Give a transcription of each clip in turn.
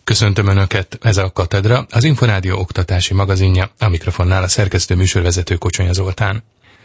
Köszöntöm Önöket, ez a Katedra, az Inforádió oktatási magazinja, a mikrofonnál a szerkesztő műsorvezető Kocsonya Zoltán.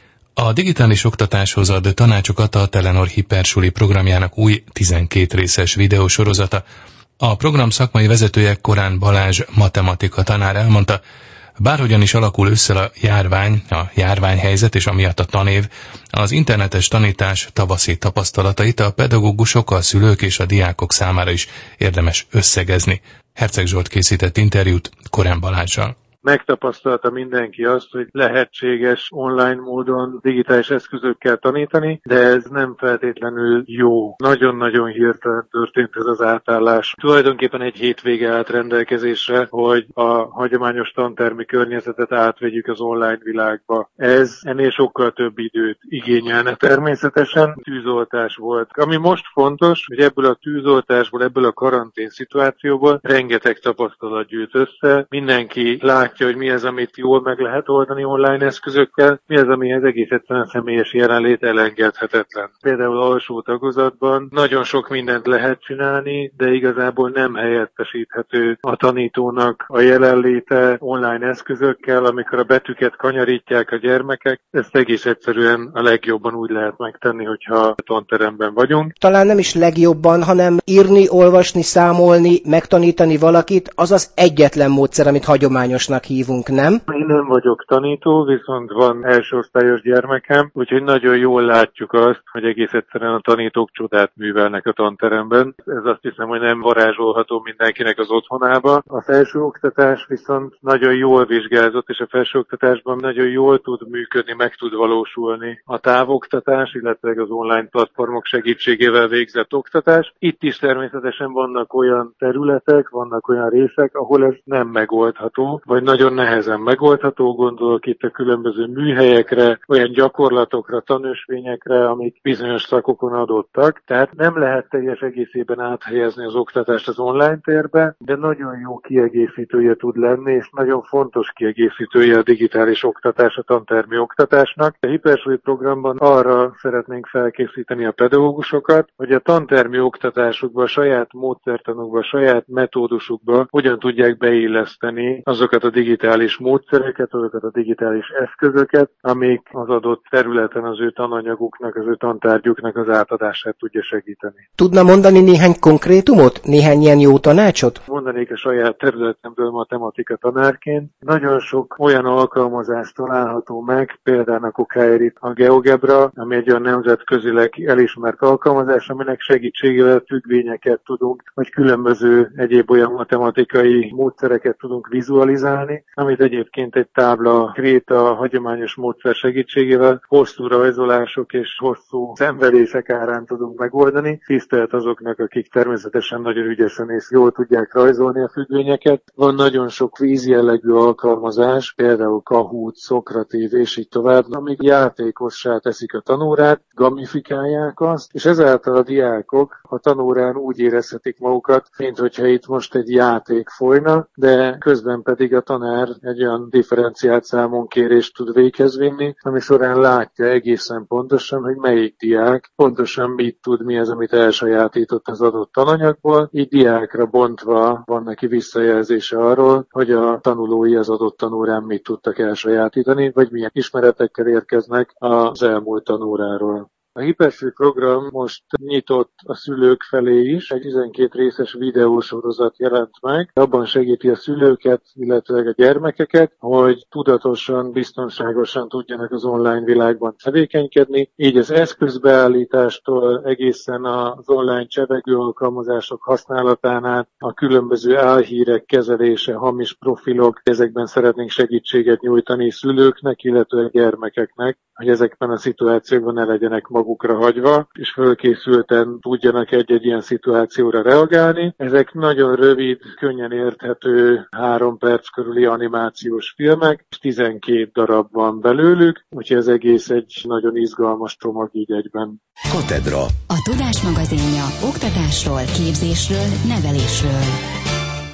A digitális oktatáshoz ad tanácsokat a Telenor Hipersuli programjának új 12 részes videósorozata. A program szakmai vezetője Korán Balázs matematika tanár elmondta, bárhogyan is alakul össze a járványhelyzet és amiatt a tanév, az internetes tanítás tavaszi tapasztalatait a pedagógusok, a szülők és a diákok számára is érdemes összegezni. Herceg Zsolt készített interjút Korán Balázssal. Megtapasztalta mindenki azt, hogy lehetséges online módon digitális eszközökkel tanítani, de ez nem feltétlenül jó. Nagyon-nagyon hirtelen történt ez az átállás. Tulajdonképpen egy hétvége állt rendelkezésre, hogy a hagyományos tantermi környezetet átvegyük az online világba. Ez ennél sokkal több időt igényelne természetesen. Tűzoltás volt. Ami most fontos, hogy ebből a tűzoltásból, ebből a karantén szituációból rengeteg tapasztalat gyűlt össze. Mindenki látja, hogy mi az, amit jól meg lehet oldani online eszközökkel, mi az, amihez egész egyszerűen személyes jelenlét elengedhetetlen. Például alsó tagozatban nagyon sok mindent lehet csinálni, de igazából nem helyettesíthető a tanítónak a jelenléte online eszközökkel, amikor a betűket kanyarítják a gyermekek. Ezt egész egyszerűen a legjobban úgy lehet megtenni, hogyha tanteremben vagyunk. Talán nem is legjobban, hanem írni, olvasni, számolni, megtanítani valakit, az az egyetlen módszer, amit hagyományosnak hívunk, nem? Én nem vagyok tanító, viszont van elsőosztályos gyermekem, úgyhogy nagyon jól látjuk azt, hogy egész egyszerűen a tanítók csodát művelnek a tanteremben. Ez azt hiszem, hogy nem varázsolható mindenkinek az otthonába. A felsőoktatás viszont nagyon jól vizsgázott, és a felsőoktatásban nagyon jól tud működni, meg tud valósulni a távoktatás, illetve az online platformok segítségével végzett oktatás. Itt is természetesen vannak olyan területek, vannak olyan részek, ahol ez nem megoldható, vagy nagyon nehezen megoldható, gondolok itt a különböző műhelyekre, olyan gyakorlatokra, tanösvényekre, amik bizonyos szakokon adottak. Tehát nem lehet teljes egészében áthelyezni az oktatást az online térbe, de nagyon jó kiegészítője tud lenni, és nagyon fontos kiegészítője a digitális oktatás, a tantermi oktatásnak. A Hipersuli programban arra szeretnénk felkészíteni a pedagógusokat, hogy a tantermi oktatásukba, a saját módszertanukba, a saját metódusukba hogyan tudják beilleszteni azokat a digitális módszereket, azokat a digitális eszközöket, amik az adott területen az ő tananyaguknak, az ő tantárgyuknak az átadását tudja segíteni. Tudna mondani néhány konkrétumot? Néhány ilyen jó tanácsot? Mondanék a saját területemből matematika tanárként. Nagyon sok olyan alkalmazás található meg, például a Kokáérit a GeoGebra, ami egy olyan nemzetközileg elismert alkalmazás, aminek segítségével függvényeket tudunk, vagy különböző egyéb olyan matematikai módszereket tudunk vizualizálni, amit egyébként egy tábla kréta hagyományos módszer segítségével hosszú rajzolások és hosszú szenvedések árán tudunk megoldani. Tisztelt azoknak, akik természetesen nagyon ügyesen és jól tudják rajzolni a függvényeket. Van nagyon sok vízjellegű alkalmazás, például Kahoot, Szokratív és így tovább, amik játékossá teszik a tanórát, gamifikálják azt, és ezáltal a diákok a tanórán úgy érezhetik magukat, mint hogyha itt most egy játék folyna, de közben pedig a tanár egy olyan differenciált számonkérést tud véghez vinni, ami során látja egészen pontosan, hogy melyik diák pontosan mit tud, mi az, amit elsajátított az adott tananyagból. Így diákra bontva van neki visszajelzése arról, hogy a tanulói az adott tanórán mit tudtak elsajátítani, vagy milyen ismeretekkel érkeznek az elmúlt tanóráról. A Hipersuli program most nyitott a szülők felé is, egy 12 részes videósorozat jelent meg. Abban segíti a szülőket, illetve a gyermekeket, hogy tudatosan, biztonságosan tudjanak az online világban tevékenykedni. Így az eszközbeállítástól egészen az online csevegő alkalmazások használatán át a különböző álhírek kezelése, hamis profilok, ezekben szeretnénk segítséget nyújtani szülőknek, illetve a gyermekeknek, hogy ezekben a szituációkban ne legyenek magukra hagyva, és fölkészülten tudjanak egy-egy ilyen szituációra reagálni. Ezek nagyon rövid, könnyen érthető 3 perc körüli animációs filmek, 12 darab van belőlük, úgyhogy ez egész egy nagyon izgalmas csomag így egyben. Katedra. A Tudás magazinja oktatásról, képzésről, nevelésről.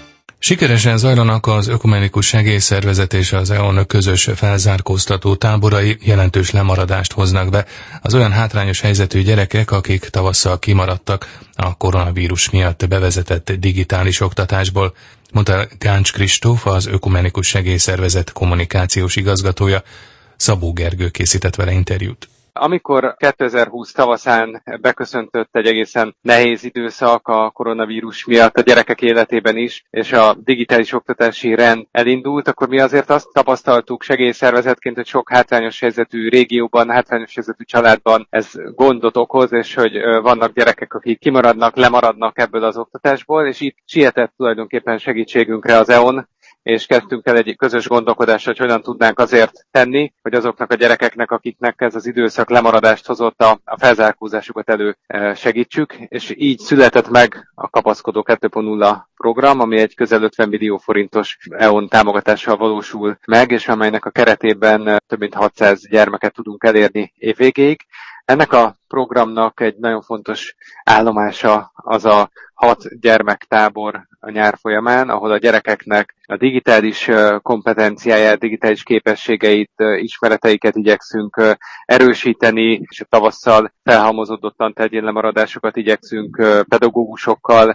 Sikeresen zajlanak az Ökumenikus Segélyszervezet és az EON közös felzárkóztató táborai, jelentős lemaradást hoznak be az olyan hátrányos helyzetű gyerekek, akik tavasszal kimaradtak a koronavírus miatt bevezetett digitális oktatásból, mondta Gáncs Kristóf, az Ökumenikus Segélyszervezet kommunikációs igazgatója. Szabó Gergő készített vele interjút. Amikor 2020 tavaszán beköszöntött egy egészen nehéz időszak a koronavírus miatt a gyerekek életében is, és a digitális oktatási rend elindult, akkor mi azért azt tapasztaltuk segélyszervezetként, hogy sok hátrányos helyzetű régióban, hátrányos helyzetű családban ez gondot okoz, és hogy vannak gyerekek, akik kimaradnak, lemaradnak ebből az oktatásból, és itt sietett tulajdonképpen segítségünkre az EON, és kezdtünk el egy közös gondolkodást, hogy hogyan tudnánk azért tenni, hogy azoknak a gyerekeknek, akiknek ez az időszak lemaradást hozott, a felzárkózásukat elő segítsük, és így született meg a Kapaszkodó 2.0 program, ami egy közel 50 millió forintos EON támogatással valósul meg, és amelynek a keretében több mint 600 gyermeket tudunk elérni évvégéig. Ennek a programnak egy nagyon fontos állomása az a 6 gyermektábor a nyár folyamán, ahol a gyerekeknek a digitális kompetenciáját, digitális képességeit, ismereteiket igyekszünk erősíteni, és a tavasszal felhalmozódottan tett lemaradásokat igyekszünk pedagógusokkal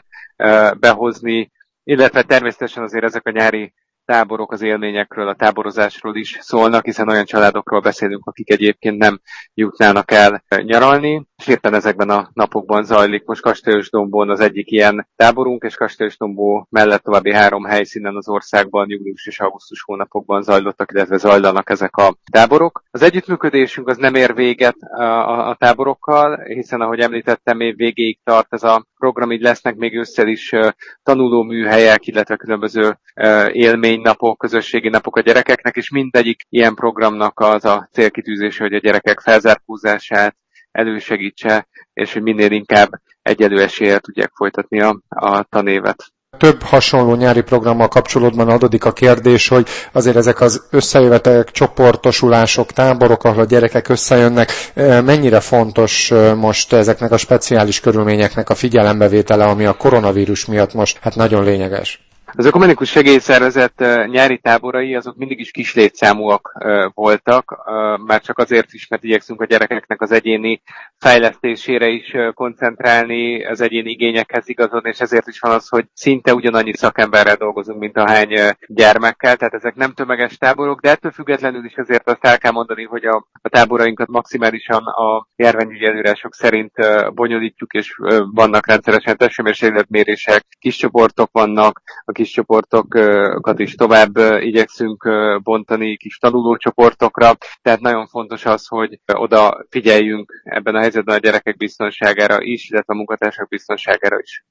behozni, illetve természetesen azért ezek a nyári táborok az élményekről, a táborozásról is szólnak, hiszen olyan családokról beszélünk, akik egyébként nem jutnának el nyaralni. És éppen ezekben a napokban zajlik most Kastélyosdombon az egyik ilyen táborunk, és Kastélyosdombó mellett további 3 helyszínen az országban július és augusztus hónapokban zajlottak, illetve zajlanak ezek a táborok. Az együttműködésünk az nem ér véget a táborokkal, hiszen ahogy említettem, év végéig tart ez a program, így lesznek még ősszel is tanulóműhelyek, illetve különböző élménynapok, közösségi napok a gyerekeknek, és mindegyik ilyen programnak az a célkitűzése, hogy a gyerekek felzárkózását elősegítse, és hogy minél inkább egyenlő eséllyel tudják folytatni a tanévet. Több hasonló nyári programmal kapcsolatban adódik a kérdés, hogy azért ezek az összejövetelek, csoportosulások, táborok, ahol a gyerekek összejönnek, mennyire fontos most ezeknek a speciális körülményeknek a figyelembevétele, ami a koronavírus miatt most nagyon lényeges? Az Ökumenikus Segélyszervezet nyári táborai azok mindig is kis létszámúak voltak, már csak azért is, mert igyekszünk a gyerekeknek az egyéni fejlesztésére is koncentrálni, az egyéni igényekhez igazodni, és ezért is van az, hogy szinte ugyanannyi szakemberrel dolgozunk, mint ahány gyermekkel, tehát ezek nem tömeges táborok, de ettől függetlenül is azért azt el kell mondani, hogy a táborainkat maximálisan a járványügyi előírások szerint bonyolítjuk, és vannak rendszeresen testhőmérsékletmérések, kis csoportok vannak, a kis csoportokat is tovább igyekszünk bontani kis tanulócsoportokra, tehát nagyon fontos az, hogy oda figyeljünk ebben a helyzetben a gyerekek biztonságára is, illetve a munkatársak biztonságára is.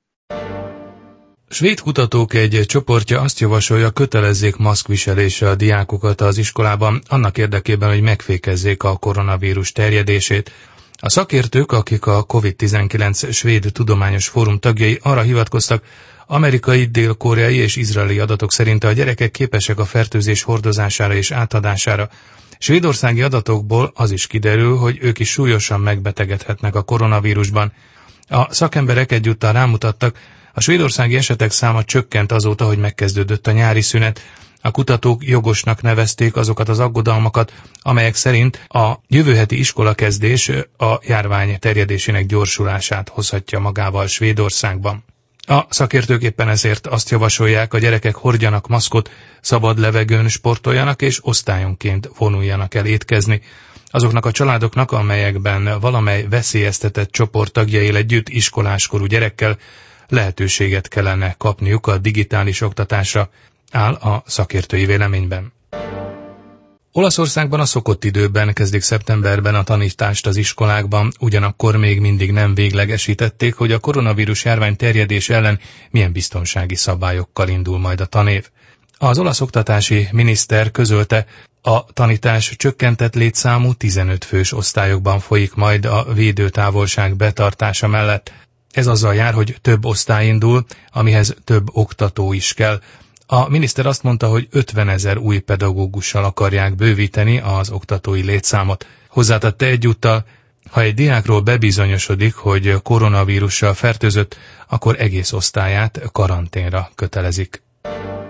Svéd kutatók egy csoportja azt javasolja, kötelezzék maszkviselésre a diákokat az iskolában, annak érdekében, hogy megfékezzék a koronavírus terjedését. A szakértők, akik a COVID-19 Svéd Tudományos Fórum tagjai, arra hivatkoztak, amerikai, dél-koreai és izraeli adatok szerint a gyerekek képesek a fertőzés hordozására és átadására. Svédországi adatokból az is kiderül, hogy ők is súlyosan megbetegedhetnek a koronavírusban. A szakemberek egyúttal rámutattak, a svédországi esetek száma csökkent azóta, hogy megkezdődött a nyári szünet. A kutatók jogosnak nevezték azokat az aggodalmakat, amelyek szerint a jövő heti iskolakezdés a járvány terjedésének gyorsulását hozhatja magával Svédországban. A szakértők éppen ezért azt javasolják, a gyerekek hordjanak maszkot, szabad levegőn sportoljanak és osztályonként vonuljanak el étkezni. Azoknak a családoknak, amelyekben valamely veszélyeztetett csoport tagjai él együtt iskoláskorú gyerekkel, lehetőséget kellene kapniuk a digitális oktatásra, áll a szakértői véleményben. Olaszországban a szokott időben kezdik szeptemberben a tanítást az iskolákban, ugyanakkor még mindig nem véglegesítették, hogy a koronavírus járvány terjedés ellen milyen biztonsági szabályokkal indul majd a tanév. Az olasz oktatási miniszter közölte, a tanítás csökkentett létszámú 15 fős osztályokban folyik majd a védőtávolság betartása mellett. Ez azzal jár, hogy több osztály indul, amihez több oktató is kell. A miniszter azt mondta, hogy 50 000 új pedagógussal akarják bővíteni az oktatói létszámot. Hozzátette egyúttal, ha egy diákról bebizonyosodik, hogy koronavírussal fertőzött, akkor egész osztályát karanténra kötelezik.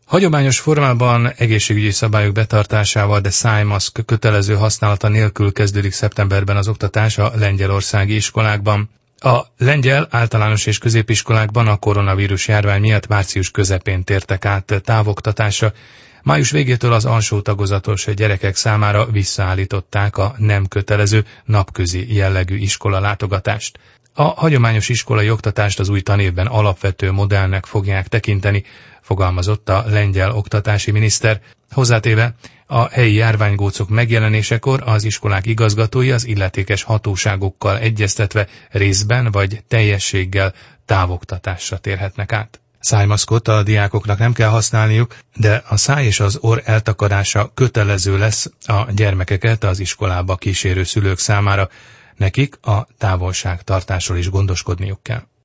Hagyományos formában egészségügyi szabályok betartásával, de szájmaszk kötelező használata nélkül kezdődik szeptemberben az oktatás a lengyelországi iskolákban. A lengyel általános és középiskolákban a koronavírus járvány miatt március közepén tértek át távoktatásra. Május végétől az alsó tagozatos gyerekek számára visszaállították a nem kötelező napközi jellegű iskolalátogatást. A hagyományos iskolai oktatást az új tanévben alapvető modellnek fogják tekinteni, fogalmazott a lengyel oktatási miniszter. Hozzátéve, a helyi járványgócok megjelenésekor az iskolák igazgatói az illetékes hatóságokkal egyeztetve részben vagy teljességgel távoktatásra térhetnek át. Szájmaszkot a diákoknak nem kell használniuk, de a száj és az orr eltakarása kötelező lesz a gyermekeket az iskolába kísérő szülők számára. Nekik a távolságtartásról is gondoskodniuk kell.